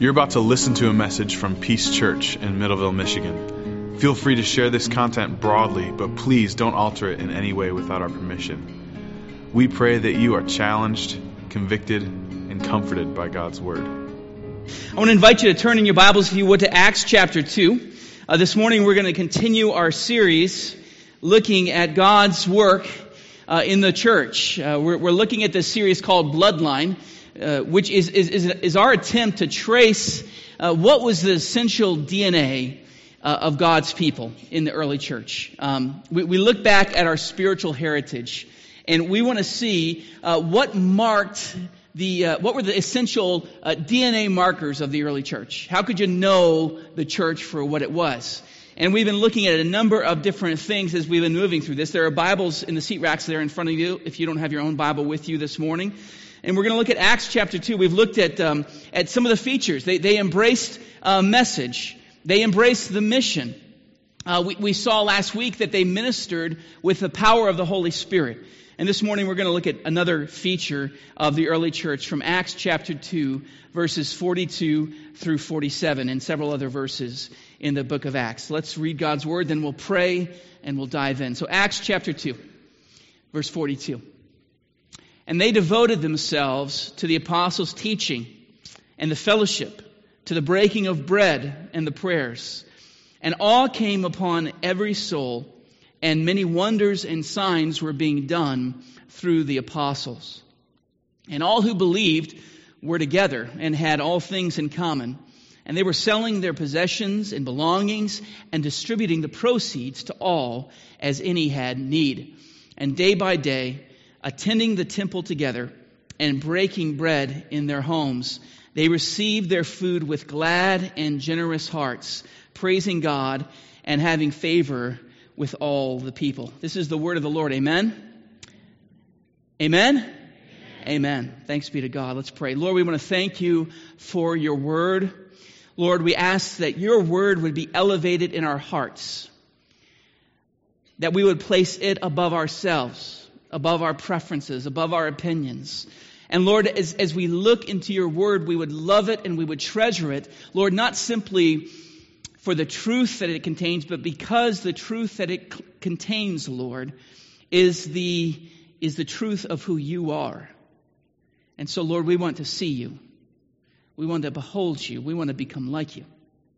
You're about to listen to a message from Peace Church in Middleville, Michigan. Feel free to share this content broadly, but please don't alter it in any way without our permission. We pray that you are challenged, convicted, and comforted by God's Word. I want to invite you to turn in your Bibles, if you would, to Acts chapter 2. This morning we're going to continue our series looking at God's work in the church. We're looking at this series called Bloodline, which is our attempt to trace what was the essential DNA of God's people in the early church. We look back at our spiritual heritage, and we want to see what were the essential DNA markers of the early church. How could you know the church for what it was? And we've been looking at a number of different things as we've been moving through this. There are Bibles in the seat racks there in front of you if you don't have your own Bible with you this morning. And we're going to look at Acts chapter 2. We've looked at some of the features. They embraced message. They embraced the mission. We saw last week that they ministered with the power of the Holy Spirit. And this morning we're going to look at another feature of the early church from Acts chapter 2, verses 42 through 47, and several other verses in the book of Acts. Let's read God's Word, then we'll pray and we'll dive in. So Acts chapter 2, verse 42. And they devoted themselves to the apostles' teaching and the fellowship, to the breaking of bread and the prayers. And awe came upon every soul, and many wonders and signs were being done through the apostles. And all who believed were together and had all things in common. And they were selling their possessions and belongings and distributing the proceeds to all as any had need. And day by day, attending the temple together and breaking bread in their homes, they received their food with glad and generous hearts, praising God and having favor with all the people. This is the word of the Lord. Amen? Amen? Amen. Amen. Thanks be to God. Let's pray. Lord, we want to thank you for your word. Lord, we ask that your word would be elevated in our hearts, that we would place it above ourselves, above our preferences, above our opinions. And Lord, as we look into your word, we would love it and we would treasure it. Lord, not simply for the truth that it contains, but because the truth that it contains, Lord, is the truth of who you are. And so, Lord, we want to see you. We want to behold you. We want to become like you.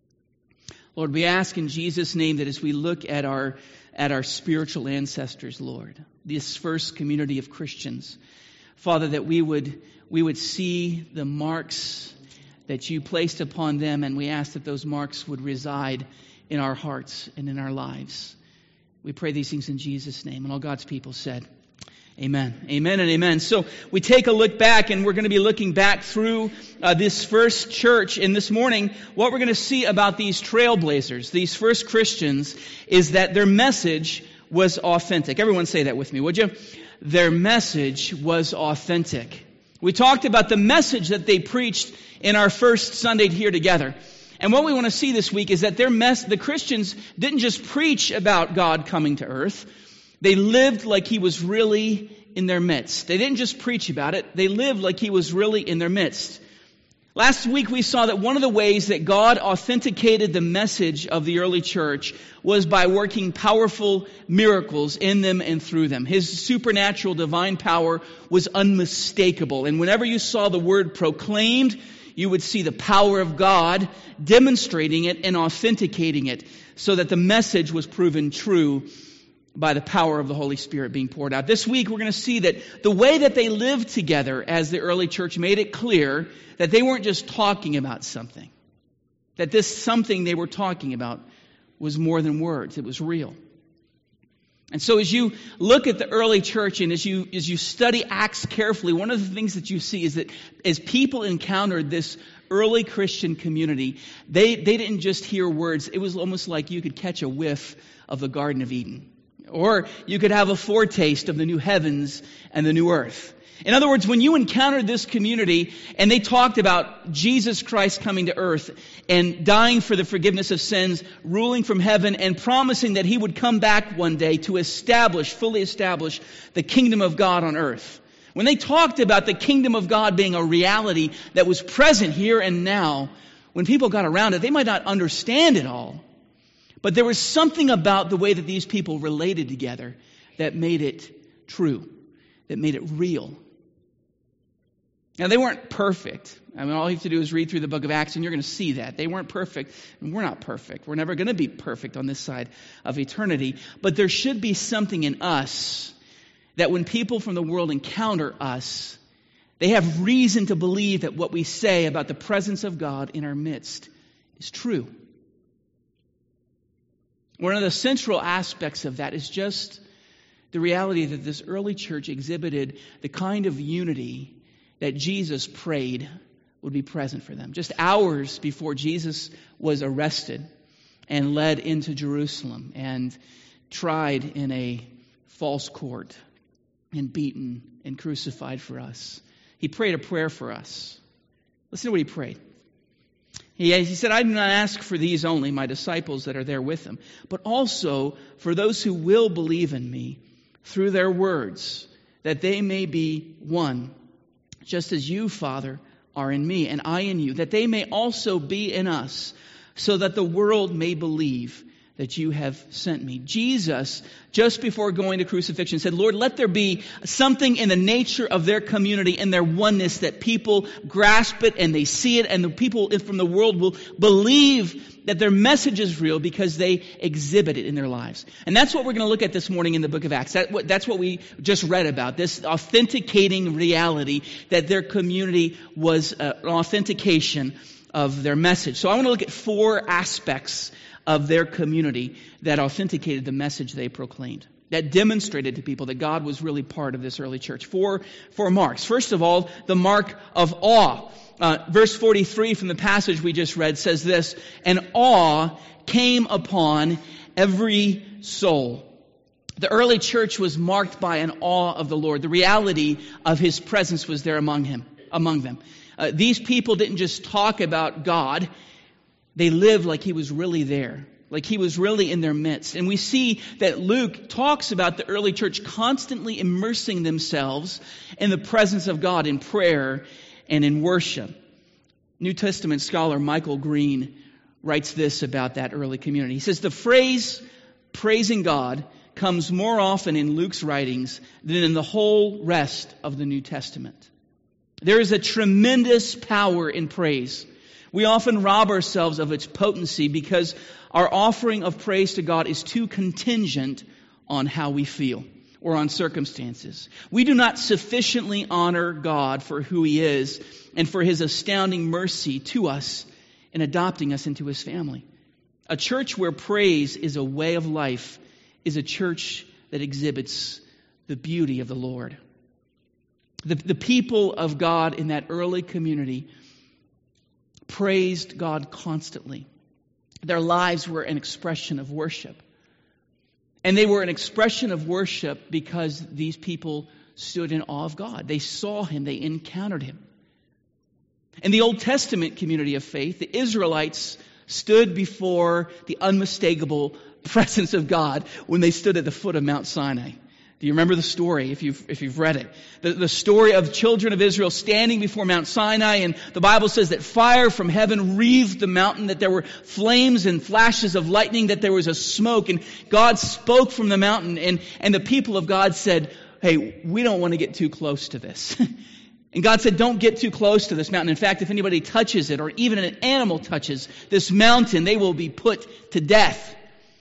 Lord, we ask in Jesus' name that as we look at our spiritual ancestors, Lord, this first community of Christians, Father, that we would see the marks that you placed upon them, and we ask that those marks would reside in our hearts and in our lives. We pray these things in Jesus' name. And all God's people said, amen. Amen and amen. So we take a look back, and we're going to be looking back through this first church. And this morning, what we're going to see about these trailblazers, these first Christians, is that their message was authentic. Everyone say that with me, would you? Their message was authentic. We talked about the message that they preached in our first Sunday here together. And what we want to see this week is that the Christians didn't just preach about God coming to earth. They lived like He was really in their midst. They didn't just preach about it. They lived like He was really in their midst. Last week we saw that one of the ways that God authenticated the message of the early church was by working powerful miracles in them and through them. His supernatural divine power was unmistakable. And whenever you saw the word proclaimed, you would see the power of God demonstrating it and authenticating it so that the message was proven true by the power of the Holy Spirit being poured out. This week we're going to see that the way that they lived together as the early church made it clear that they weren't just talking about something. That this something they were talking about was more than words. It was real. And so as you look at the early church and as you study Acts carefully, one of the things that you see is that as people encountered this early Christian community, they didn't just hear words. It was almost like you could catch a whiff of the Garden of Eden. Or you could have a foretaste of the new heavens and the new earth. In other words, when you encountered this community and they talked about Jesus Christ coming to earth and dying for the forgiveness of sins, ruling from heaven, and promising that He would come back one day to fully establish the kingdom of God on earth. When they talked about the kingdom of God being a reality that was present here and now, when people got around it, they might not understand it all, but there was something about the way that these people related together that made it true, that made it real. Now, they weren't perfect. I mean, all you have to do is read through the book of Acts and you're going to see that. They weren't perfect, and we're not perfect. We're never going to be perfect on this side of eternity. But there should be something in us that when people from the world encounter us, they have reason to believe that what we say about the presence of God in our midst is true. One of the central aspects of that is just the reality that this early church exhibited the kind of unity that Jesus prayed would be present for them. Just hours before Jesus was arrested and led into Jerusalem and tried in a false court and beaten and crucified for us, he prayed a prayer for us. Listen to what he prayed. He said, I do not ask for these only, my disciples that are there with him, but also for those who will believe in me through their words, that they may be one, just as you, Father, are in me and I in you, that they may also be in us, so that the world may believe that you have sent me. Jesus, just before going to crucifixion, said, Lord, let there be something in the nature of their community and their oneness that people grasp it and they see it, and the people from the world will believe that their message is real because they exhibit it in their lives. And that's what we're going to look at this morning in the book of Acts. That's what we just read about, this authenticating reality that their community was an authentication of their message. So I want to look at 4 aspects of their community that authenticated the message they proclaimed, that demonstrated to people that God was really part of this early church. 4 marks. First of all, the mark of awe. Verse 43 from the passage we just read says this, and awe came upon every soul. The early church was marked by an awe of the Lord. The reality of His presence was there among them. These people didn't just talk about God. They lived like He was really there, like He was really in their midst. And we see that Luke talks about the early church constantly immersing themselves in the presence of God in prayer and in worship. New Testament scholar Michael Green writes this about that early community. He says, the phrase praising God comes more often in Luke's writings than in the whole rest of the New Testament. There is a tremendous power in praise. We often rob ourselves of its potency because our offering of praise to God is too contingent on how we feel or on circumstances. We do not sufficiently honor God for who He is and for His astounding mercy to us in adopting us into His family. A church where praise is a way of life is a church that exhibits the beauty of the Lord. The people of God in that early community praised God constantly. Their lives were an expression of worship. And they were an expression of worship because these people stood in awe of God. They saw Him. They encountered Him. In the Old Testament community of faith, the Israelites stood before the unmistakable presence of God when they stood at the foot of Mount Sinai. Do you remember the story if you've read it? The story of the children of Israel standing before Mount Sinai, and the Bible says that fire from heaven wreathed the mountain, that there were flames and flashes of lightning, that there was a smoke, and God spoke from the mountain, and the people of God said, hey, we don't want to get too close to this. And God said, don't get too close to this mountain. In fact, if anybody touches it, or even an animal touches this mountain, they will be put to death.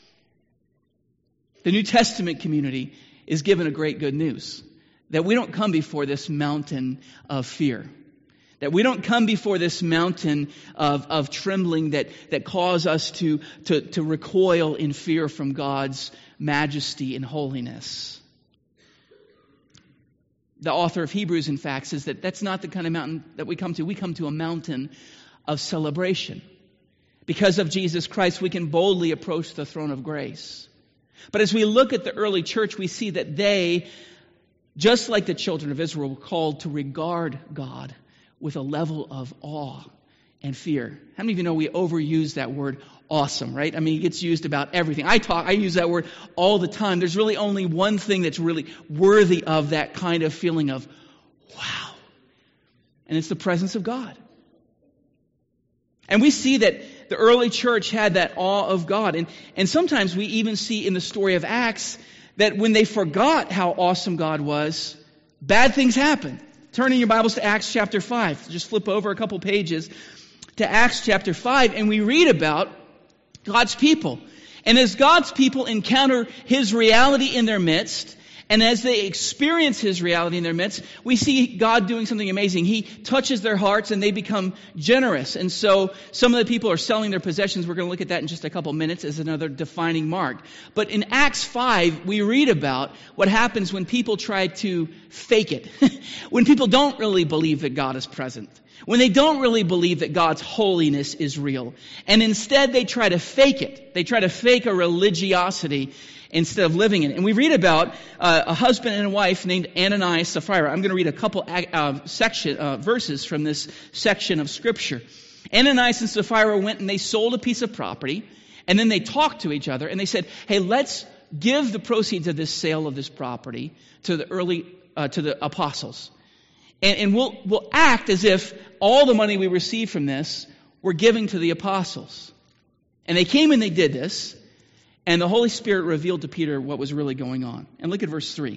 The New Testament community is given a great good news. That we don't come before this mountain of fear. That we don't come before this mountain of trembling that cause us to recoil in fear from God's majesty and holiness. The author of Hebrews, in fact, says that that's not the kind of mountain that we come to. We come to a mountain of celebration. Because of Jesus Christ, we can boldly approach the throne of grace. But as we look at the early church, we see that they, just like the children of Israel, were called to regard God with a level of awe and fear. How many of you know we overuse that word awesome, right? I mean, it gets used about everything. I use that word all the time. There's really only one thing that's really worthy of that kind of feeling of wow. And it's the presence of God. And we see that the early church had that awe of God. And sometimes we even see in the story of Acts that when they forgot how awesome God was, bad things happened. Turn in your Bibles to Acts chapter 5. Just flip over a couple pages to Acts chapter 5, and we read about God's people. And as God's people encounter His reality in their midst, and as they experience His reality in their midst, we see God doing something amazing. He touches their hearts and they become generous. And so some of the people are selling their possessions. We're going to look at that in just a couple minutes as another defining mark. But in Acts 5, we read about what happens when people try to fake it. When people don't really believe that God is present. When they don't really believe that God's holiness is real. And instead they try to fake it. They try to fake a religiosity instead of living in it. And we read about a husband and a wife named Ananias and Sapphira. I'm going to read a couple verses from this section of Scripture. Ananias and Sapphira went and they sold a piece of property, and then they talked to each other, and they said, hey, let's give the proceeds of this sale of this property to the apostles. And we'll act as if all the money we receive from this we're giving to the apostles. And they came and they did this. And the Holy Spirit revealed to Peter what was really going on. And look at verse 3.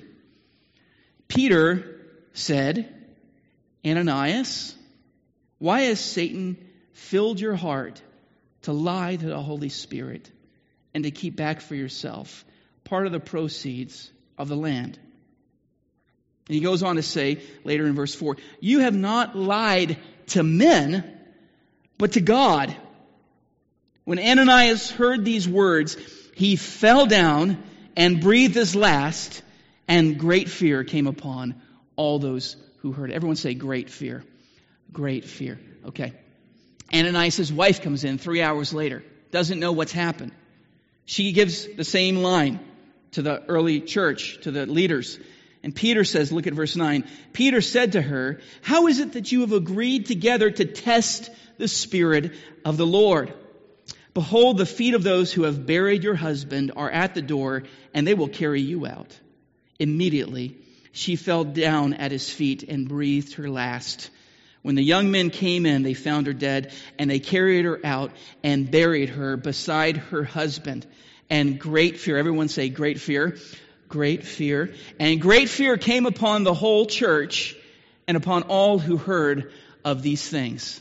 Peter said, Ananias, why has Satan filled your heart to lie to the Holy Spirit and to keep back for yourself part of the proceeds of the land? And he goes on to say later in verse 4, you have not lied to men, but to God. When Ananias heard these words, he fell down and breathed his last, and great fear came upon all those who heard it. Everyone say great fear. Great fear. Okay. Ananias' wife comes in 3 hours later. Doesn't know what's happened. She gives the same line to the early church, to the leaders. And Peter says, look at verse 9. Peter said to her, how is it that you have agreed together to test the Spirit of the Lord? Behold, the feet of those who have buried your husband are at the door, and they will carry you out. Immediately, she fell down at his feet and breathed her last. When the young men came in, they found her dead, and they carried her out and buried her beside her husband. And great fear, everyone say great fear, great fear. And great fear came upon the whole church and upon all who heard of these things.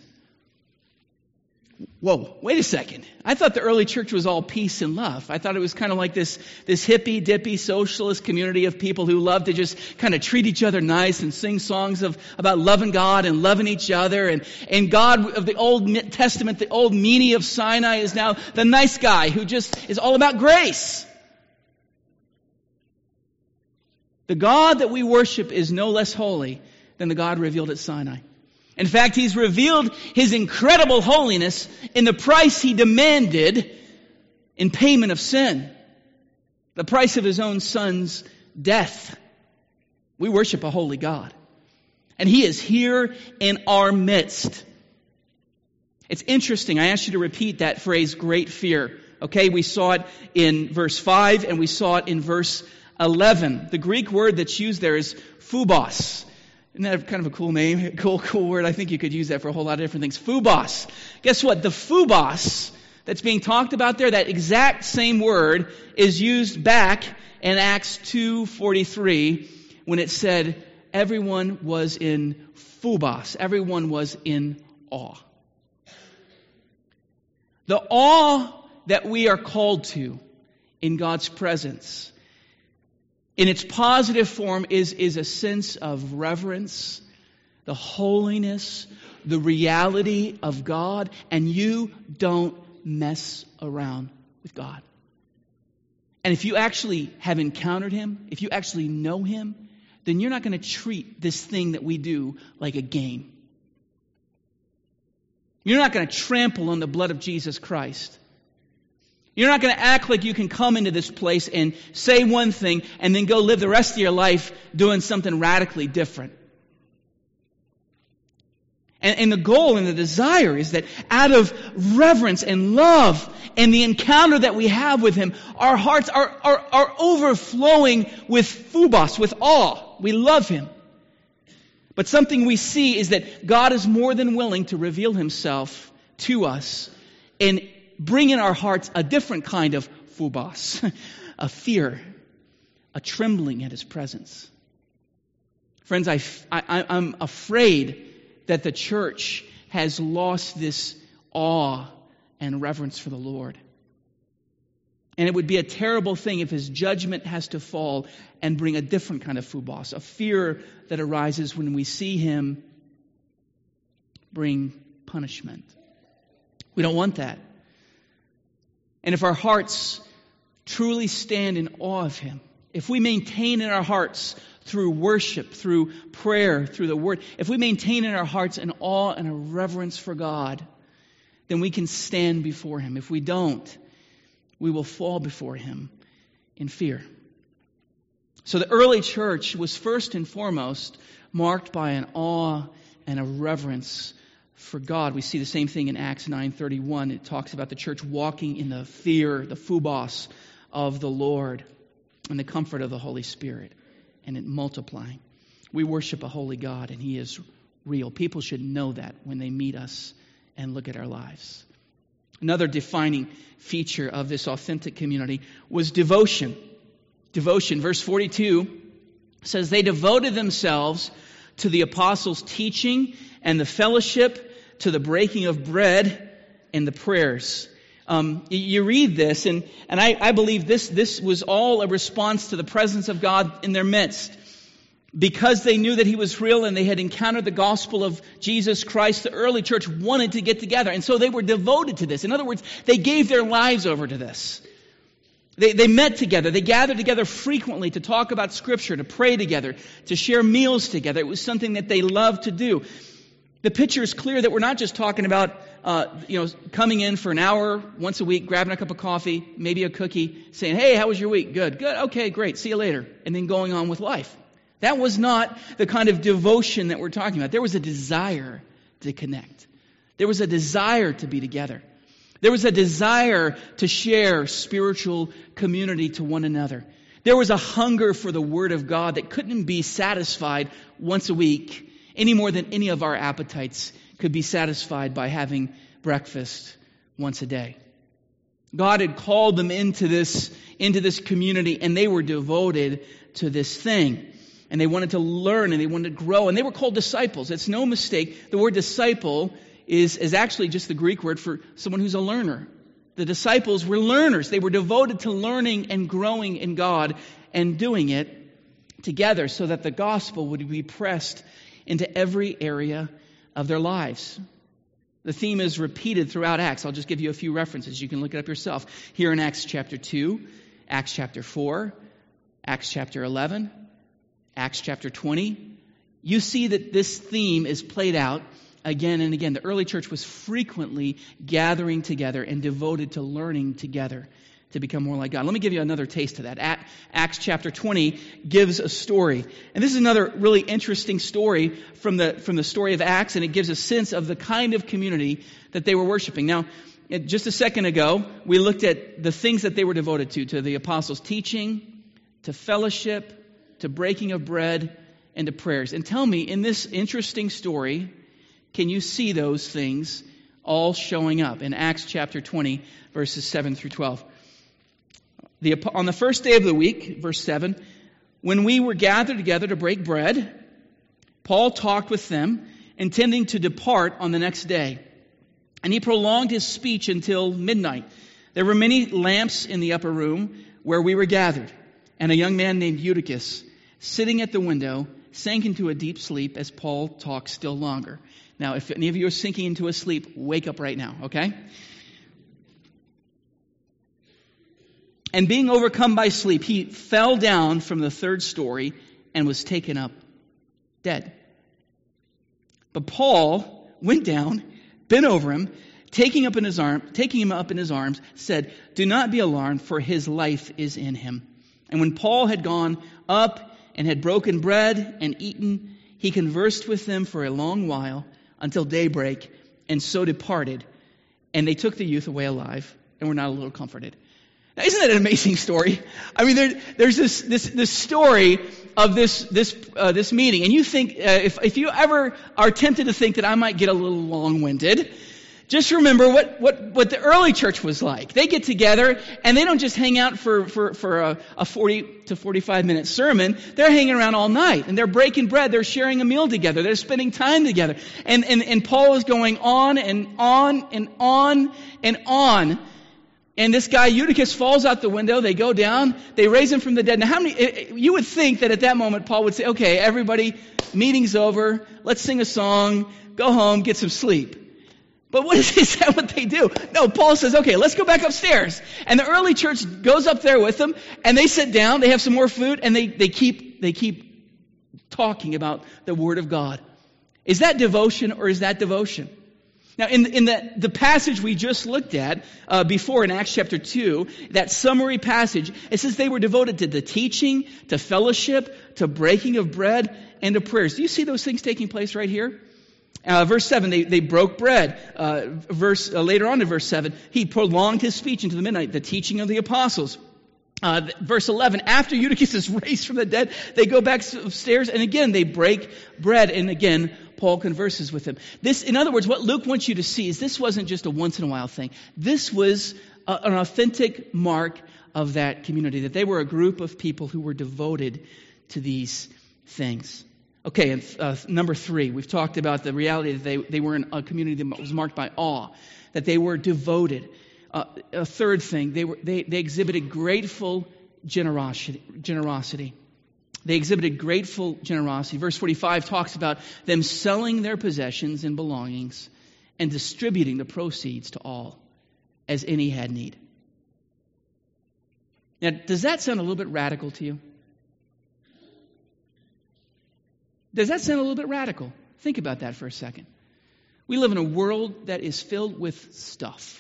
Whoa, wait a second. I thought the early church was all peace and love. I thought it was kind of like this hippy-dippy socialist community of people who love to just kind of treat each other nice and sing songs about loving God and loving each other. And God of the Old Testament, the old meanie of Sinai, is now the nice guy who just is all about grace. The God that we worship is no less holy than the God revealed at Sinai. In fact, He's revealed His incredible holiness in the price He demanded in payment of sin. The price of His own Son's death. We worship a holy God. And He is here in our midst. It's interesting. I asked you to repeat that phrase, great fear. Okay, we saw it in verse 5 and we saw it in verse 11. The Greek word that's used there is phubos. Isn't that kind of a cool name? Cool word. I think you could use that for a whole lot of different things. Phubos. Guess what? The phubos that's being talked about there, that exact same word is used back in Acts 2:43 when it said everyone was in phubos. Everyone was in awe. The awe that we are called to in God's presence, in its positive form, is a sense of reverence, the holiness, the reality of God, and you don't mess around with God. And if you actually have encountered Him, if you actually know Him, then you're not going to treat this thing that we do like a game. You're not going to trample on the blood of Jesus Christ. You're not going to act like you can come into this place and say one thing and then go live the rest of your life doing something radically different. And the goal and the desire is that out of reverence and love and the encounter that we have with Him, our hearts are overflowing with phubos, with awe. We love Him. But something we see is that God is more than willing to reveal Himself to us and bring in our hearts a different kind of phobos, a fear, a trembling at His presence. Friends, I'm afraid that the church has lost this awe and reverence for the Lord. And it would be a terrible thing if His judgment has to fall and bring a different kind of phobos, a fear that arises when we see Him bring punishment. We don't want that. And if our hearts truly stand in awe of Him, if we maintain in our hearts through worship, through prayer, through the Word, if we maintain in our hearts an awe and a reverence for God, then we can stand before Him. If we don't, we will fall before Him in fear. So the early church was first and foremost marked by an awe and a reverence for God. We see the same thing in Acts 9:31. It talks about the church walking in the fear, the phobos of the Lord and the comfort of the Holy Spirit, and it multiplying. We worship a holy God, and He is real. People should know that when they meet us and look at our lives. Another defining feature of this authentic community was devotion. Devotion. Verse 42 says, they devoted themselves to the apostles' teaching and the fellowship, to the breaking of bread and the prayers. You read this, and I believe this was all a response to the presence of God in their midst. Because they knew that He was real and they had encountered the gospel of Jesus Christ, the early church wanted to get together. And so they were devoted to this. In other words, they gave their lives over to this. They met together. They gathered together frequently to talk about Scripture, to pray together, to share meals together. It was something that they loved to do. The picture is clear that we're not just talking about coming in for an hour once a week, grabbing a cup of coffee, maybe a cookie, saying, hey, how was your week? Good. Okay, great. See you later. And then going on with life. That was not the kind of devotion that we're talking about. There was a desire to connect. There was a desire to be together. There was a desire to share spiritual community to one another. There was a hunger for the Word of God that couldn't be satisfied once a week any more than any of our appetites could be satisfied by having breakfast once a day. God had called them into this community, and they were devoted to this thing. And they wanted to learn, and they wanted to grow, and they were called disciples. It's no mistake. The word disciple is actually just the Greek word for someone who's a learner. The disciples were learners. They were devoted to learning and growing in God and doing it together so that the gospel would be pressed into every area of their lives. The theme is repeated throughout Acts. I'll just give you a few references. You can look it up yourself. Here in Acts chapter 2, Acts chapter 4, Acts chapter 11, Acts chapter 20. You see that this theme is played out again and again. The early church was frequently gathering together and devoted to learning together to become more like God. Let me give you another taste of that. Acts chapter 20 gives a story. And this is another really interesting story from the story of Acts, and it gives a sense of the kind of community that they were worshiping. Now, just a second ago, we looked at the things that they were devoted to the apostles' teaching, to fellowship, to breaking of bread, and to prayers. And tell me, in this interesting story, can you see those things all showing up in Acts chapter 20, verses 7 through 12? On the first day of the week, verse 7, when we were gathered together to break bread, Paul talked with them, intending to depart on the next day. And he prolonged his speech until midnight. There were many lamps in the upper room where we were gathered, and a young man named Eutychus, sitting at the window, sank into a deep sleep as Paul talked still longer. Now, if any of you are sinking into a sleep, wake up right now, okay? And being overcome by sleep, he fell down from the third story and was taken up dead. But Paul went down, bent over him, taking him up in his arms, said, "Do not be alarmed, for his life is in him." And when Paul had gone up and had broken bread and eaten, he conversed with them for a long while until daybreak, and so departed. And they took the youth away alive, and were not a little comforted. Now, isn't that an amazing story? I mean, there's this story of this meeting, and you think if you ever are tempted to think that I might get a little long-winded, Just remember what the early church was like. They get together and they don't just hang out for a 40 to 45 minute sermon. They're hanging around all night and they're breaking bread. They're sharing a meal together. They're spending time together. And Paul is going on and on and on and on. And this guy Eutychus falls out the window. They go down. They raise him from the dead. Now, you would think that at that moment Paul would say, okay, everybody, meeting's over. Let's sing a song, go home, get some sleep. But is that what they do? No, Paul says, okay, let's go back upstairs. And the early church goes up there with them, and they sit down, they have some more food, and they keep talking about the Word of God. Is that devotion or is that devotion? Now, in the passage we just looked at before in Acts chapter 2, that summary passage, it says they were devoted to the teaching, to fellowship, to breaking of bread, and to prayers. Do you see those things taking place right here? Verse 7, they broke bread. Later on in verse 7, he prolonged his speech into the midnight, the teaching of the apostles. Verse 11, after Eutychus is raised from the dead, they go back upstairs, and again, they break bread, and again, Paul converses with them. This, in other words, what Luke wants you to see is this wasn't just a once-in-a-while thing. This was an authentic mark of that community, that they were a group of people who were devoted to these things. Okay, and number 3, we've talked about the reality that they were in a community that was marked by awe, that they were devoted. A third thing, they exhibited grateful generosity. They exhibited grateful generosity. Verse 45 talks about them selling their possessions and belongings and distributing the proceeds to all, as any had need. Now, does that sound a little bit radical to you? Does that sound a little bit radical? Think about that for a second. We live in a world that is filled with stuff.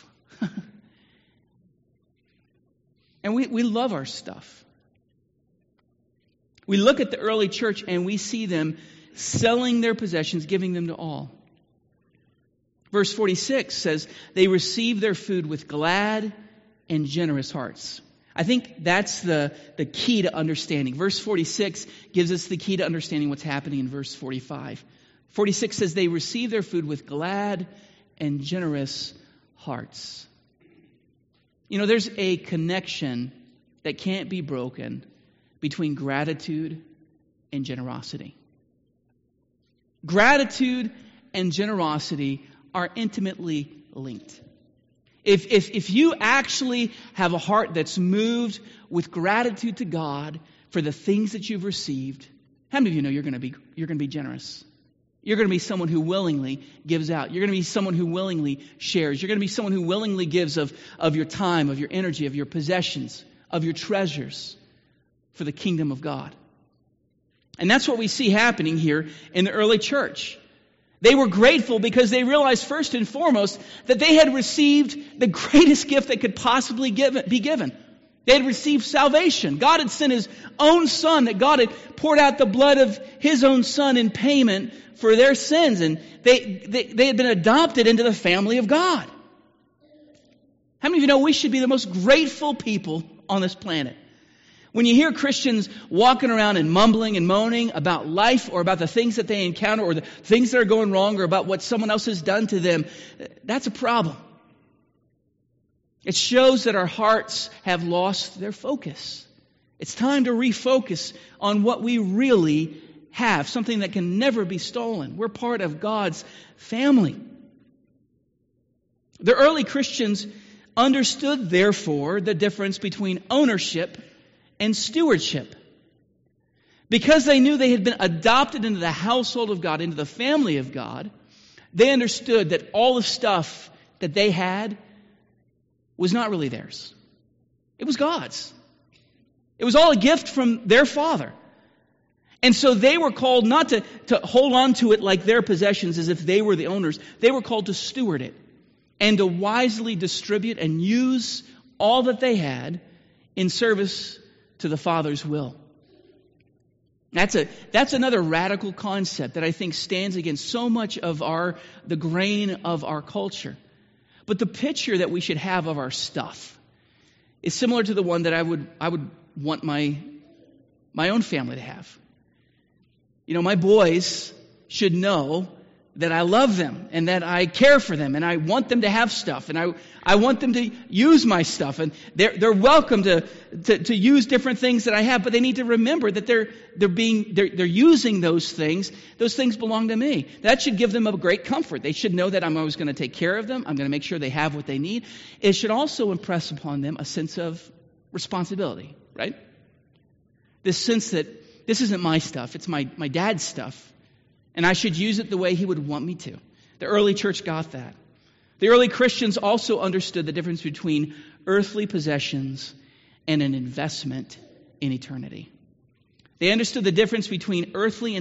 And we love our stuff. We look at the early church and we see them selling their possessions, giving them to all. Verse 46 says, they received their food with glad and generous hearts. I think that's the key to understanding. Verse 46 gives us the key to understanding what's happening in verse 45. 46 says they received their food with glad and generous hearts. You know, there's a connection that can't be broken between gratitude and generosity. Gratitude and generosity are intimately linked. If you actually have a heart that's moved with gratitude to God for the things that you've received, how many of you know you're going to be generous? You're going to be someone who willingly gives out. You're going to be someone who willingly shares. You're going to be someone who willingly gives of your time, of your energy, of your possessions, of your treasures for the kingdom of God. And that's what we see happening here in the early church. They were grateful because they realized first and foremost that they had received the greatest gift that could possibly be given. They had received salvation. God had sent His own Son, that God had poured out the blood of His own Son in payment for their sins. And they had been adopted into the family of God. How many of you know we should be the most grateful people on this planet? When you hear Christians walking around and mumbling and moaning about life or about the things that they encounter or the things that are going wrong or about what someone else has done to them, that's a problem. It shows that our hearts have lost their focus. It's time to refocus on what we really have, something that can never be stolen. We're part of God's family. The early Christians understood, therefore, the difference between ownership and stewardship. Because they knew they had been adopted into the household of God, into the family of God, they understood that all the stuff that they had was not really theirs. It was God's. It was all a gift from their Father. And so they were called not to hold on to it like their possessions as if they were the owners. They were called to steward it and to wisely distribute and use all that they had in service to the Father's will. That's another radical concept that I think stands against so much of the grain of our culture. But the picture that we should have of our stuff is similar to the one that I would want my own family to have. You know, my boys should know that I love them and that I care for them and I want them to have stuff and I want them to use my stuff, and they're welcome to use different things that I have, but they need to remember that they're using those things. Those things belong to me. That should give them a great comfort. They should know that I'm always going to take care of them. I'm going to make sure they have what they need. It should also impress upon them a sense of responsibility, right? This sense that this isn't my stuff, it's my dad's stuff, and I should use it the way he would want me to. The early church got that. The early Christians also understood the difference between earthly possessions and an investment in eternity. They understood the difference between earthly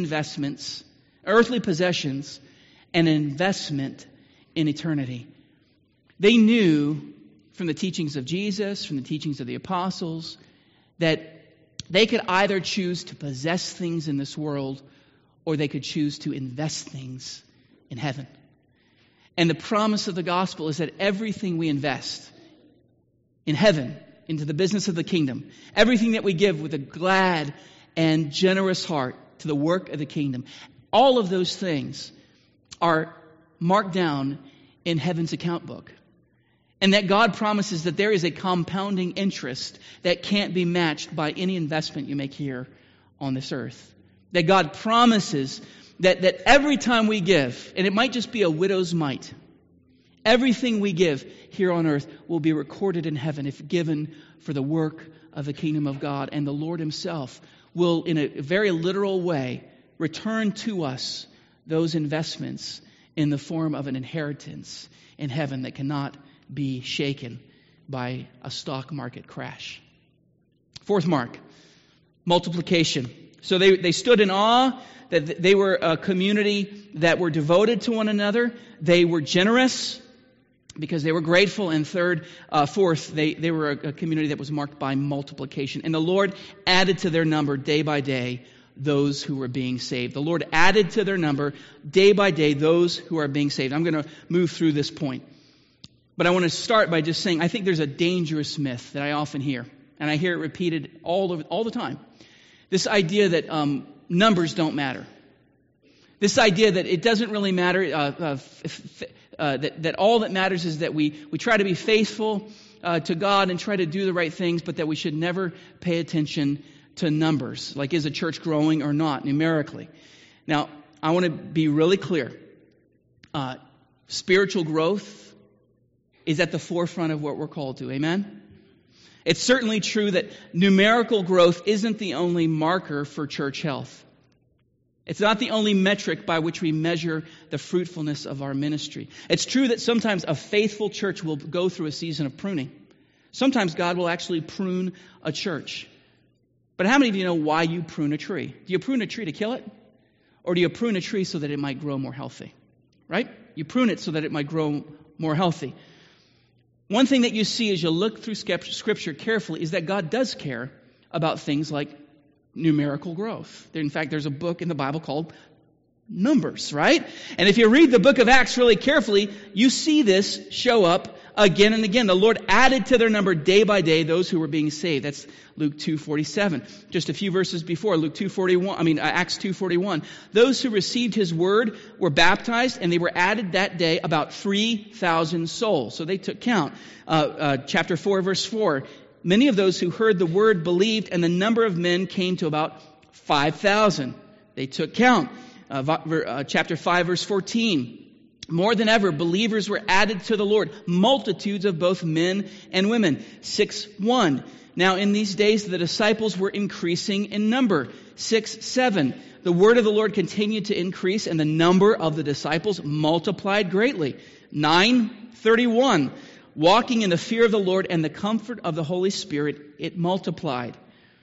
possessions, and an investment in eternity. They knew from the teachings of Jesus, from the teachings of the apostles, that they could either choose to possess things in this world or they could choose to invest things in heaven. And the promise of the gospel is that everything we invest in heaven, into the business of the kingdom, everything that we give with a glad and generous heart to the work of the kingdom, all of those things are marked down in heaven's account book. And that God promises that there is a compounding interest that can't be matched by any investment you make here on this earth. That God promises that every time we give, and it might just be a widow's mite, everything we give here on earth will be recorded in heaven if given for the work of the kingdom of God. And the Lord himself will, in a very literal way, return to us those investments in the form of an inheritance in heaven that cannot be shaken by a stock market crash. Fourth mark, multiplication. So they stood in awe that they were a community that were devoted to one another. They were generous because they were grateful. And fourth, they were a community that was marked by multiplication. And the Lord added to their number day by day those who were being saved. The Lord added to their number day by day those who are being saved. I'm going to move through this point. But I want to start by just saying I think there's a dangerous myth that I often hear. And I hear it repeated all the time. This idea that numbers don't matter. This idea that it doesn't really matter, that all that matters is that we try to be faithful to God and try to do the right things, but that we should never pay attention to numbers, like is a church growing or not numerically. Now, I want to be really clear. Spiritual growth is at the forefront of what we're called to. Amen? It's certainly true that numerical growth isn't the only marker for church health. It's not the only metric by which we measure the fruitfulness of our ministry. It's true that sometimes a faithful church will go through a season of pruning. Sometimes God will actually prune a church. But how many of you know why you prune a tree? Do you prune a tree to kill it? Or do you prune a tree so that it might grow more healthy? Right? You prune it so that it might grow more healthy. One thing that you see as you look through Scripture carefully is that God does care about things like numerical growth. In fact, there's a book in the Bible called Numbers, right? And if you read the book of Acts really carefully, you see this show up again and again. The Lord added to their number day by day those who were being saved. That's Luke 2:47. Just a few verses before, Acts 2:41. Those who received his word were baptized, and they were added that day about 3,000 souls. So they took count. Chapter 4, verse 4. Many of those who heard the word believed, and the number of men came to about 5,000. They took count. Chapter 5, verse 14. More than ever, believers were added to the Lord, multitudes of both men and women. 6:1. Now in these days the disciples were increasing in number. 6:7. The word of the Lord continued to increase, and the number of the disciples multiplied greatly. 9:31. Walking in the fear of the Lord and the comfort of the Holy Spirit, it multiplied.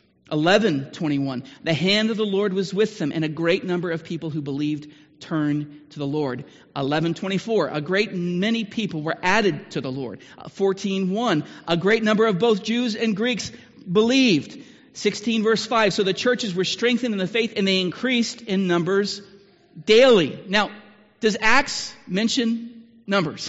11:21. The hand of the Lord was with them, and a great number of people who believed turned to the Lord. 11:24. A great many people were added to the Lord. 14:1. A great number of both Jews and Greeks believed. 16 verse 5. So the churches were strengthened in the faith, and they increased in numbers daily. Now, does Acts mention numbers?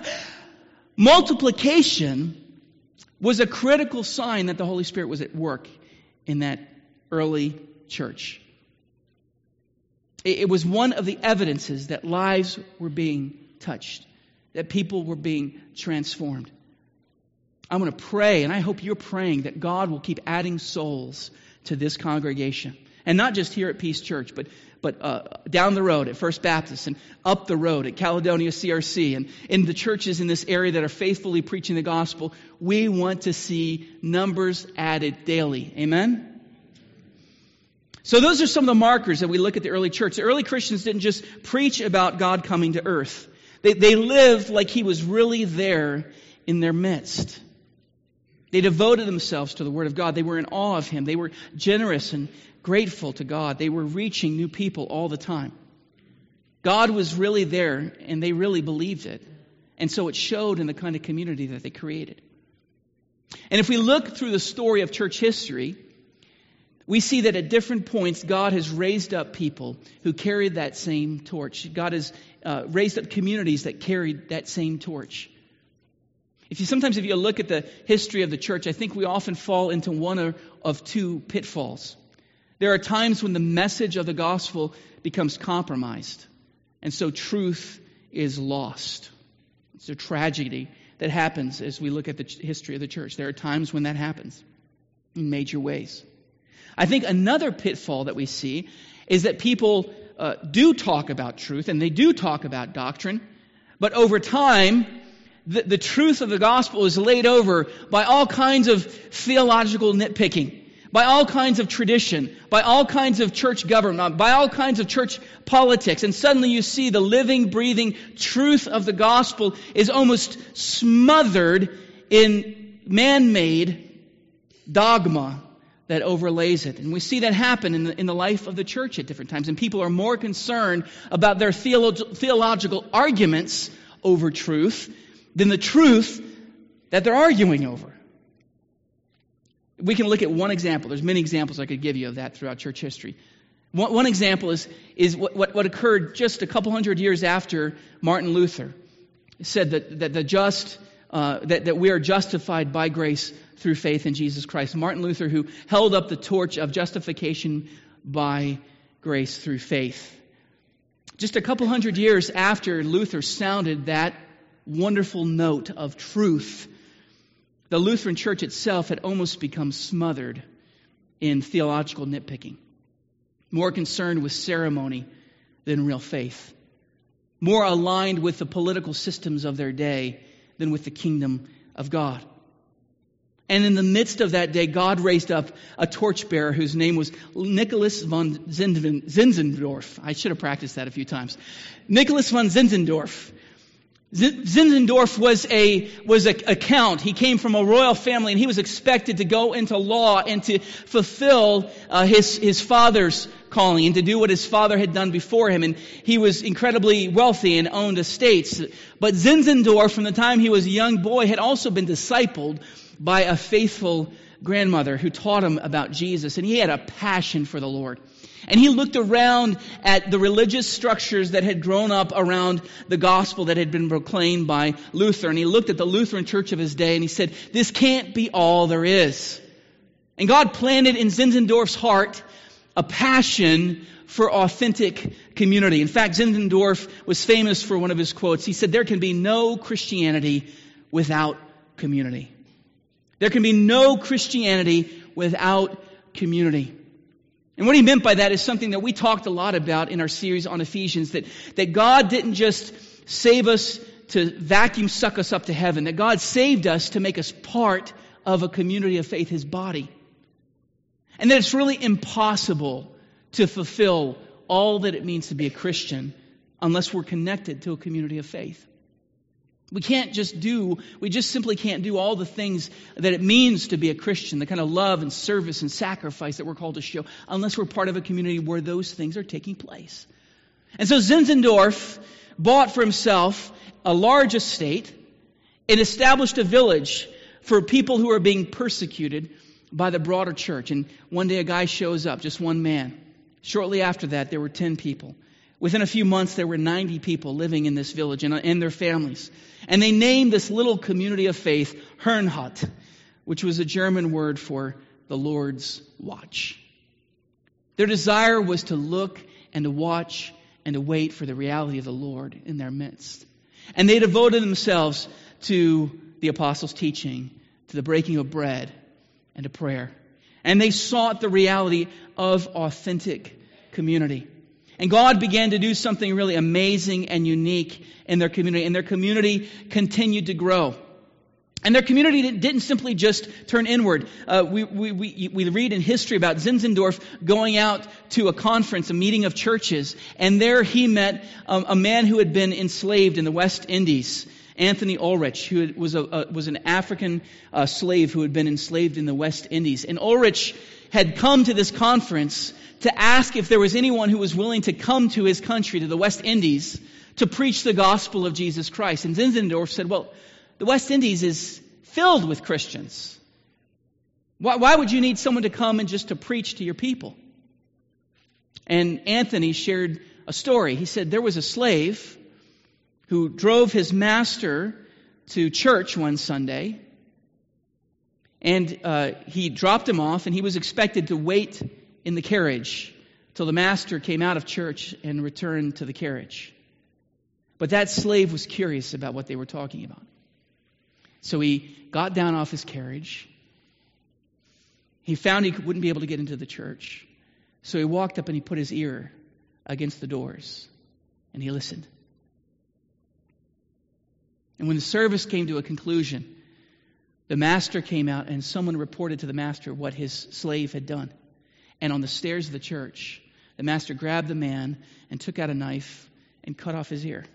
Multiplication was a critical sign that the Holy Spirit was at work in that early church. It was one of the evidences that lives were being touched, that people were being transformed. I'm going to pray, and I hope you're praying, that God will keep adding souls to this congregation. And not just here at Peace Church, but down the road at First Baptist, and up the road at Caledonia CRC, and in the churches in this area that are faithfully preaching the gospel. We want to see numbers added daily. Amen? So those are some of the markers that we look at the early church. The early Christians didn't just preach about God coming to earth. They lived like He was really there in their midst. They devoted themselves to the Word of God. They were in awe of Him. They were generous and grateful to God. They were reaching new people all the time. God was really there, and they really believed it. And so it showed in the kind of community that they created. And if we look through the story of church history, we see that at different points, God has raised up people who carried that same torch. God has raised up communities that carried that same torch. Sometimes if you look at the history of the church, I think we often fall into one of two pitfalls. There are times when the message of the gospel becomes compromised, and so truth is lost. It's a tragedy that happens as we look at the history of the church. There are times when that happens in major ways. I think another pitfall that we see is that people do talk about truth, and they do talk about doctrine, but over time, the truth of the gospel is laid over by all kinds of theological nitpicking, by all kinds of tradition, by all kinds of church government, by all kinds of church politics. And suddenly you see the living, breathing truth of the gospel is almost smothered in man-made dogma that overlays it. And we see that happen in the life of the church at different times. And people are more concerned about their theological arguments over truth than the truth that they're arguing over. We can look at one example. There's many examples I could give you of that throughout church history. One example is what occurred just a couple hundred years after Martin Luther said that we are justified by grace through faith in Jesus Christ. Martin Luther, who held up the torch of justification by grace through faith. Just a couple hundred years after Luther sounded that wonderful note of truth, the Lutheran Church itself had almost become smothered in theological nitpicking, more concerned with ceremony than real faith, more aligned with the political systems of their day than with the kingdom of God. And in the midst of that day, God raised up a torchbearer whose name was Nicholas von Zinzendorf. I should have practiced that a few times. Nicholas von Zinzendorf. Zinzendorf was a count. He came from a royal family, and he was expected to go into law and to fulfill his father's calling and to do what his father had done before him. And he was incredibly wealthy and owned estates. But Zinzendorf, from the time he was a young boy, had also been discipled by a faithful grandmother who taught him about Jesus. And he had a passion for the Lord. And he looked around at the religious structures that had grown up around the gospel that had been proclaimed by Luther. And he looked at the Lutheran church of his day and he said, this can't be all there is. And God planted in Zinzendorf's heart a passion for authentic community. In fact, Zinzendorf was famous for one of his quotes. He said, there can be no Christianity without community. There can be no Christianity without community. And what he meant by that is something that we talked a lot about in our series on Ephesians, that God didn't just save us to vacuum suck us up to heaven, that God saved us to make us part of a community of faith, His body. And that it's really impossible to fulfill all that it means to be a Christian unless we're connected to a community of faith. We just simply can't do all the things that it means to be a Christian, the kind of love and service and sacrifice that we're called to show, unless we're part of a community where those things are taking place. And so Zinzendorf bought for himself a large estate and established a village for people who are being persecuted by the broader church. And one day a guy shows up, just one man. Shortly after that, there were 10 people. Within a few months, there were 90 people living in this village and their families. And they named this little community of faith Herrnhut, which was a German word for the Lord's watch. Their desire was to look and to watch and to wait for the reality of the Lord in their midst. And they devoted themselves to the apostles' teaching, to the breaking of bread, and to prayer. And they sought the reality of authentic community. And God began to do something really amazing and unique in their community. And their community continued to grow. And their community didn't simply just turn inward. We read in history about Zinzendorf going out to a conference, a meeting of churches. And there he met a man who had been enslaved in the West Indies, Anthony Ulrich, who was an African slave who had been enslaved in the West Indies. And Ulrich had come to this conference to ask if there was anyone who was willing to come to his country, to the West Indies, to preach the gospel of Jesus Christ. And Zinzendorf said, well, the West Indies is filled with Christians. Why would you need someone to come and just to preach to your people? And Anthony shared a story. He said there was a slave who drove his master to church one Sunday, and he dropped him off, and he was expected to wait in the carriage till the master came out of church and returned to the carriage. But that slave was curious about what they were talking about. So he got down off his carriage. He found he wouldn't be able to get into the church. So he walked up and he put his ear against the doors and he listened. And when the service came to a conclusion, the master came out and someone reported to the master what his slave had done. And on the stairs of the church, the master grabbed the man and took out a knife and cut off his ear.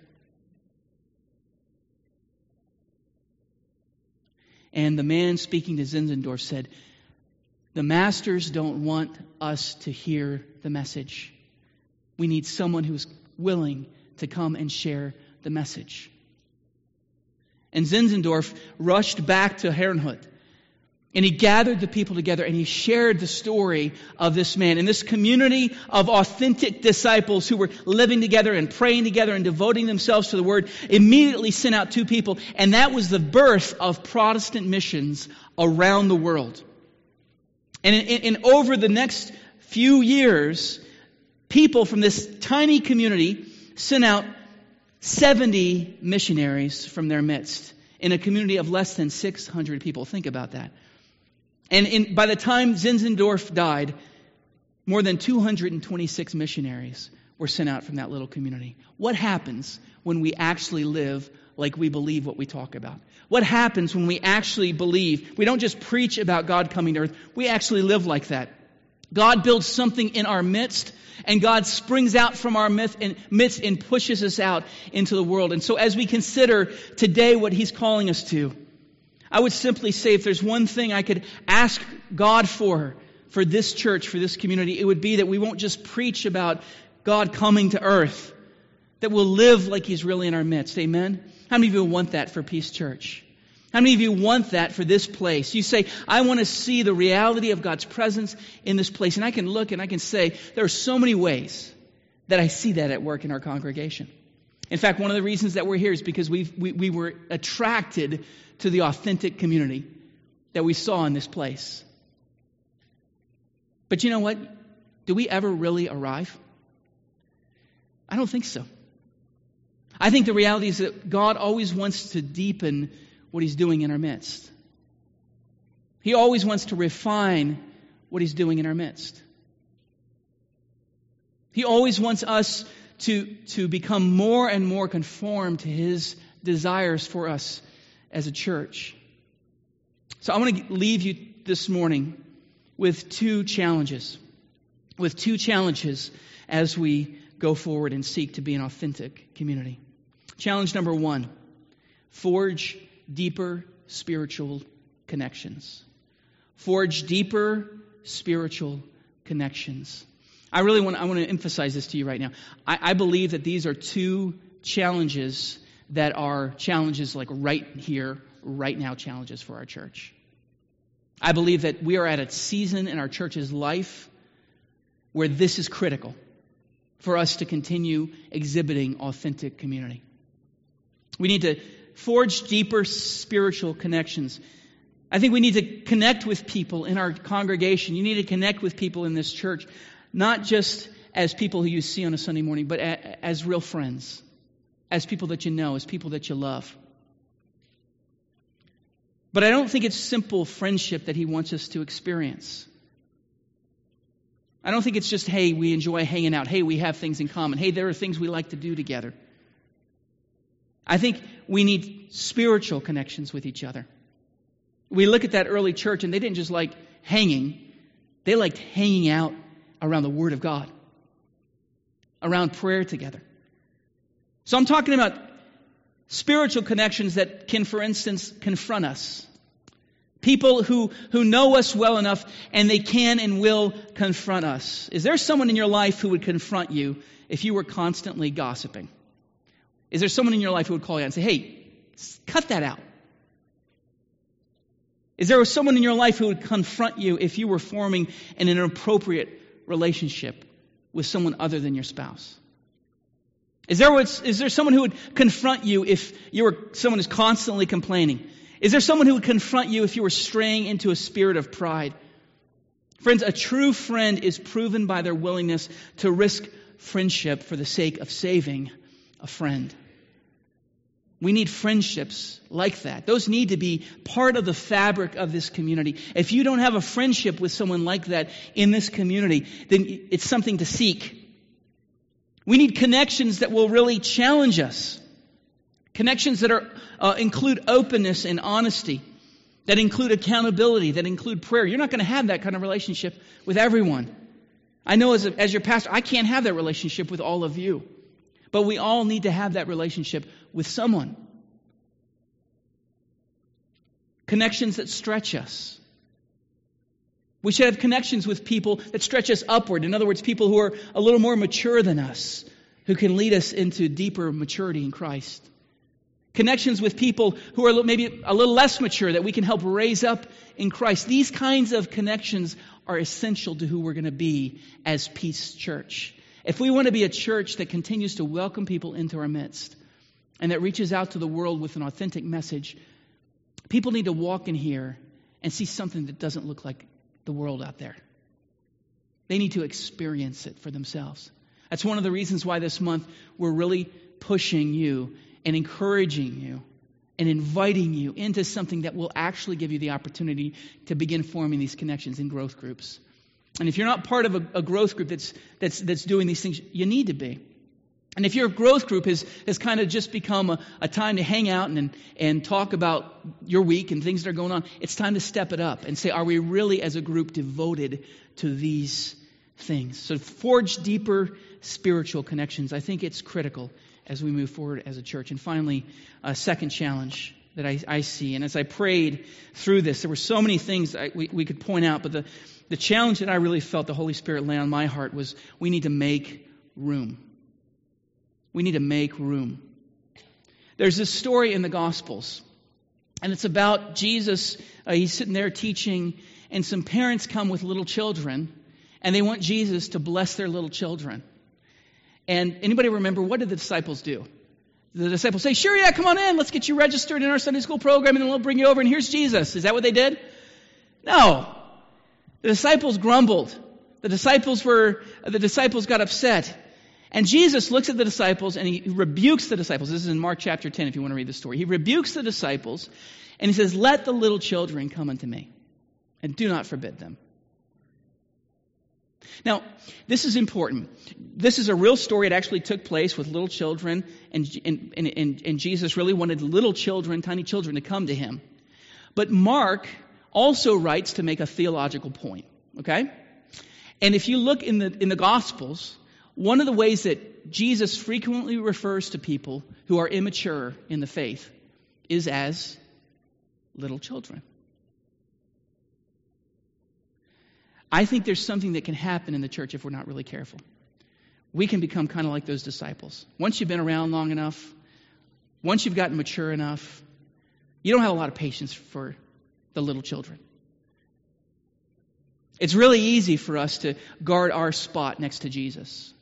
And the man speaking to Zinzendorf said, the masters don't want us to hear the message. We need someone who's willing to come and share the message. And Zinzendorf rushed back to Herrnhut. And he gathered the people together and he shared the story of this man. And this community of authentic disciples who were living together and praying together and devoting themselves to the Word immediately sent out two people. And that was the birth of Protestant missions around the world. And in over the next few years, people from this tiny community sent out 70 missionaries from their midst in a community of less than 600 people. Think about that. And by the time Zinzendorf died, more than 226 missionaries were sent out from that little community. What happens when we actually live like we believe what we talk about? What happens when we actually believe? We don't just preach about God coming to earth. We actually live like that. God builds something in our midst, and God springs out from our midst and pushes us out into the world. And so as we consider today what He's calling us to, I would simply say if there's one thing I could ask God for this church, for this community, it would be that we won't just preach about God coming to earth, that we'll live like He's really in our midst. Amen? How many of you want that for Peace Church? How many of you want that for this place? You say, I want to see the reality of God's presence in this place. And I can look and I can say, there are so many ways that I see that at work in our congregation. In fact, one of the reasons that we're here is because we were attracted to the authentic community that we saw in this place. But you know what? Do we ever really arrive? I don't think so. I think the reality is that God always wants to deepen what He's doing in our midst. He always wants to refine what He's doing in our midst. He always wants us to become more and more conformed to His desires for us as a church. So I want to leave you this morning with two challenges. With two challenges as we go forward and seek to be an authentic community. Challenge number 1, forge deeper spiritual connections. Forge deeper spiritual connections. I want to emphasize this to you right now. I believe that these are two challenges that are challenges like right here, right now challenges for our church. I believe that we are at a season in our church's life where this is critical for us to continue exhibiting authentic community. We need to forge deeper spiritual connections. I think we need to connect with people in our congregation. You need to connect with people in this church, not just as people who you see on a Sunday morning, but as real friends, as people that you know, as people that you love. But I don't think it's simple friendship that he wants us to experience. I don't think it's just, hey, we enjoy hanging out. Hey, we have things in common. Hey, there are things we like to do together. I think we need spiritual connections with each other. We look at that early church, and they didn't just like hanging. They liked hanging out around the Word of God, around prayer together. So I'm talking about spiritual connections that can, for instance, confront us. People who know us well enough, and they can and will confront us. Is there someone in your life who would confront you if you were constantly gossiping? Is there someone in your life who would call you out and say, hey, cut that out? Is there someone in your life who would confront you if you were forming an inappropriate relationship with someone other than your spouse? Is there someone who would confront you if someone who's constantly complaining? Is there someone who would confront you if you were straying into a spirit of pride? Friends, a true friend is proven by their willingness to risk friendship for the sake of saving a friend. We need friendships like that. Those need to be part of the fabric of this community. If you don't have a friendship with someone like that in this community, then it's something to seek. We need connections that will really challenge us. Connections that include openness and honesty, that include accountability, that include prayer. You're not going to have that kind of relationship with everyone. I know as your pastor, I can't have that relationship with all of you. But we all need to have that relationship with someone. Connections that stretch us. We should have connections with people that stretch us upward. In other words, people who are a little more mature than us, who can lead us into deeper maturity in Christ. Connections with people who are maybe a little less mature that we can help raise up in Christ. These kinds of connections are essential to who we're going to be as Peace Church. If we want to be a church that continues to welcome people into our midst and that reaches out to the world with an authentic message, people need to walk in here and see something that doesn't look like the world out there. They need to experience it for themselves. That's one of the reasons why this month we're really pushing you and encouraging you and inviting you into something that will actually give you the opportunity to begin forming these connections in growth groups. And if you're not part of a growth group that's doing these things, you need to be. And if your growth group has kind of just become a time to hang out and talk about your week and things that are going on, it's time to step it up and say, are we really as a group devoted to these things? So forge deeper spiritual connections. I think it's critical as we move forward as a church. And finally, a second challenge that I see. And as I prayed through this, there were so many things we could point out, but the challenge that I really felt the Holy Spirit lay on my heart was we need to make room. We need to make room. There's this story in the Gospels, and it's about Jesus. He's sitting there teaching, and some parents come with little children, and they want Jesus to bless their little children. And anybody remember, what did the disciples do? The disciples say, sure, yeah, come on in. Let's get you registered in our Sunday school program, and then we'll bring you over, and here's Jesus. Is that what they did? No. The disciples grumbled. The disciples got upset. And Jesus looks at the disciples and he rebukes the disciples. This is in Mark chapter 10 if you want to read the story. He rebukes the disciples and he says, let the little children come unto me and do not forbid them. Now, this is important. This is a real story. It actually took place with little children, and Jesus really wanted little children, tiny children, to come to him. But Mark also writes to make a theological point, okay? And if you look in the Gospels, one of the ways that Jesus frequently refers to people who are immature in the faith is as little children. I think there's something that can happen in the church if we're not really careful. We can become kind of like those disciples. Once you've been around long enough, once you've gotten mature enough, you don't have a lot of patience for the little children. It's really easy for us to guard our spot next to Jesus.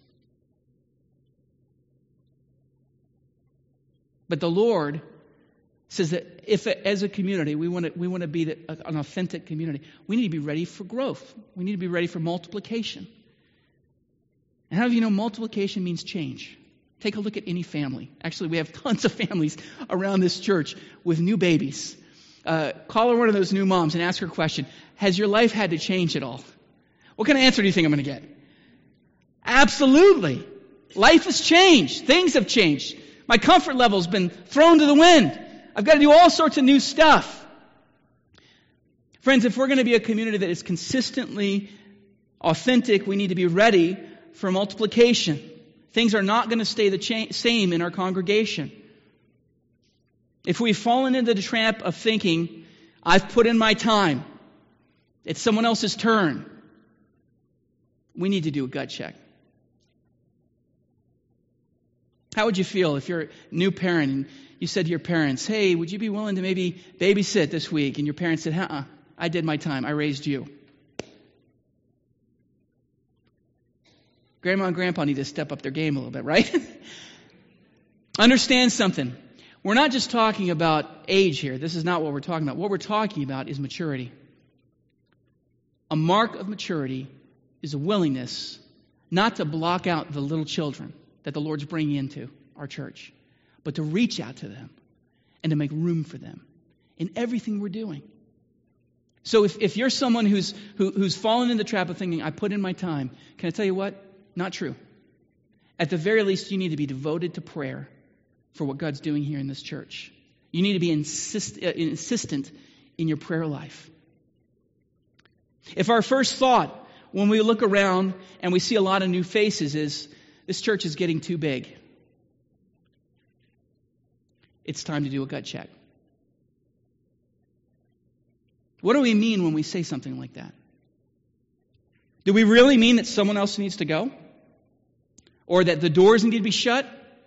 But the Lord says that if, as a community, we want to be an authentic community, we need to be ready for growth. We need to be ready for multiplication. And how do you know multiplication means change? Take a look at any family. Actually, we have tons of families around this church with new babies. Call her one of those new moms and ask her a question. Has your life had to change at all? What kind of answer do you think I'm going to get? Absolutely. Life has changed. Things have changed. My comfort level has been thrown to the wind. I've got to do all sorts of new stuff. Friends, if we're going to be a community that is consistently authentic, we need to be ready for multiplication. Things are not going to stay the same in our congregation. If we've fallen into the trap of thinking, I've put in my time, it's someone else's turn, we need to do a gut check. How would you feel if you're a new parent and you said to your parents, hey, would you be willing to maybe babysit this week? And your parents said, I did my time. I raised you. Grandma and Grandpa need to step up their game a little bit, right? Understand something. We're not just talking about age here. This is not what we're talking about. What we're talking about is maturity. A mark of maturity is a willingness not to block out the little children that the Lord's bringing into our church, but to reach out to them and to make room for them in everything we're doing. So if you're someone who's fallen in the trap of thinking, I put in my time, can I tell you what? Not true. At the very least, you need to be devoted to prayer for what God's doing here in this church. You need to be insistent in your prayer life. If our first thought when we look around and we see a lot of new faces is, this church is getting too big, it's time to do a gut check. What do we mean when we say something like that? Do we really mean that someone else needs to go? Or that the doors need to be shut?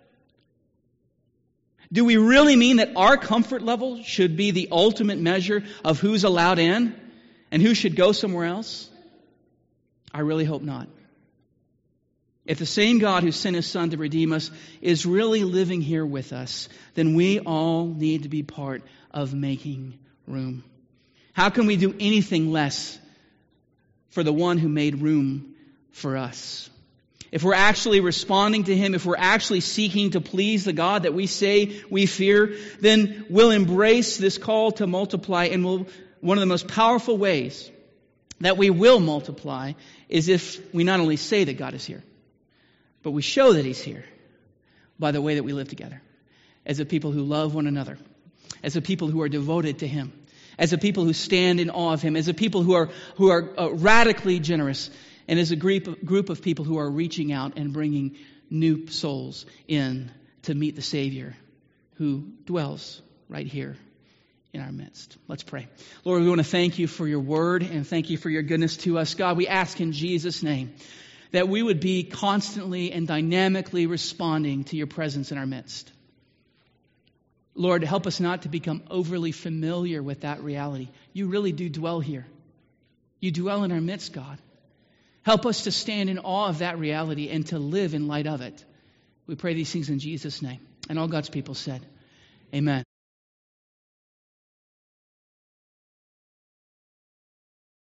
Do we really mean that our comfort level should be the ultimate measure of who's allowed in and who should go somewhere else? I really hope not. If the same God who sent His Son to redeem us is really living here with us, then we all need to be part of making room. How can we do anything less for the one who made room for us? If we're actually responding to Him, if we're actually seeking to please the God that we say we fear, then we'll embrace this call to multiply. And one of the most powerful ways that we will multiply is if we not only say that God is here, but we show that He's here by the way that we live together, as a people who love one another, as a people who are devoted to Him, as a people who stand in awe of Him, as a people who are radically generous, and as a group of people who are reaching out and bringing new souls in to meet the Savior who dwells right here in our midst. Let's pray. Lord, we want to thank You for Your word and thank You for Your goodness to us. God, we ask in Jesus' name that we would be constantly and dynamically responding to Your presence in our midst. Lord, help us not to become overly familiar with that reality. You really do dwell here. You dwell in our midst, God. Help us to stand in awe of that reality and to live in light of it. We pray these things in Jesus' name. And all God's people said, amen.